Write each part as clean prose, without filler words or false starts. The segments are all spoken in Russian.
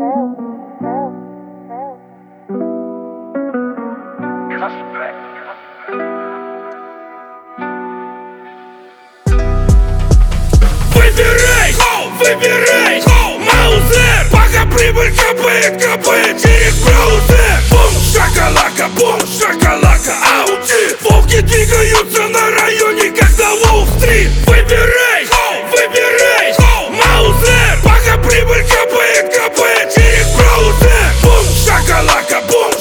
Выбирай, выбирай, Маузер, пока прибыль капает через браузер. Бум, шакалака, ауди. Волки двигаются на районе, как на Уолл-стрит. Выбирай, Маузер, пока прибыль капает через браузер. Бум, шакалака,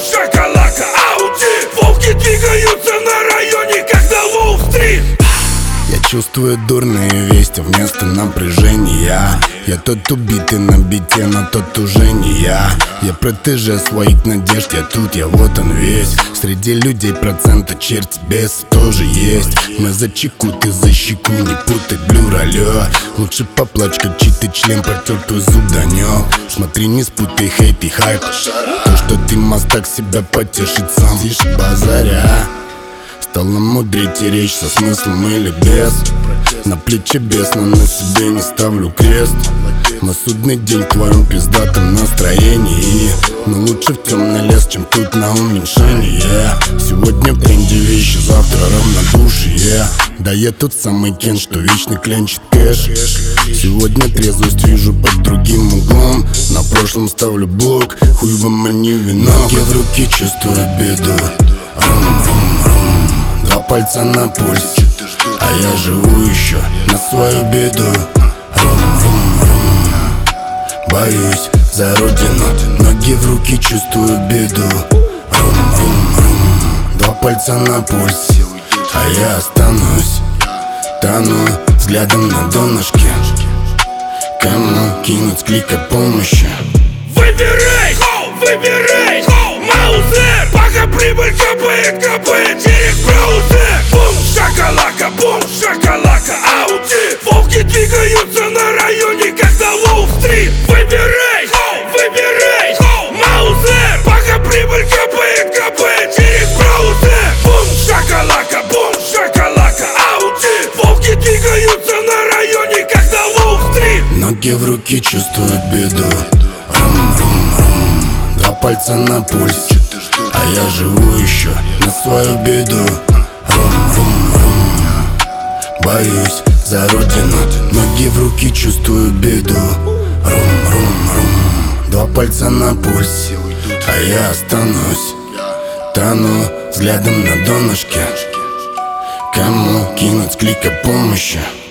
ауди. Волки двигаются на районе, как на Уолл-стрит. Я чувствую дурные вести вместо напряжения. Я тот убитый на бите, но тот уже не я. Я протеже своих надежд, я тут, я вот он весь. Среди людей процента черти без тоже есть. Мы за чеку, ты за щеку, не путай блюр, алё. Лучше поплачь, как чей-то член протер твой зуб данёк. Смотри, не спутай хейт и хайп. То, что ты мастак, себя потешить сам. Тише базаря. Стало мудрее речь со смыслом или без. На плече бес, но на себе не ставлю крест. На судный день в твоем пиздатом настроении. Но лучше в темный лес, чем тут на уменьшение. Сегодня в тренде вещи, завтра равнодушие. Да я тот самый Кен, что вечно клянчит кэш. Сегодня трезвость вижу под другим углом. На прошлом ставлю блок, хуй вам, а не вино. Ноги в руки, чувствую беду. Два пальца на пульсе, а я живу еще на свою беду. Боюсь за родину, ноги в руки, чувствую беду. Два пальца на пульсе, а я останусь. Тону взглядом на донышке. Кому кинуть клик о помощи? Выбирай, Маузер, пока прибыль капает через браузер. Бум, шакалака, ауди. Волки двигаются на районе, как на Уолл-стрит. Выбирай, Маузер, пока прибыль капает через браузер. Бум, шакалака, ауди. Волки двигаются на районе, как на Уолл-стрит. Ноги в руки, чувствую беду. Два пальца на пульсе, а я живу еще на свою беду. Боюсь за родину, ноги в руки, чувствую беду. Два пальца на пульсе, а я останусь. Тону взглядом на донышке. Кому кинуть клик о помощи?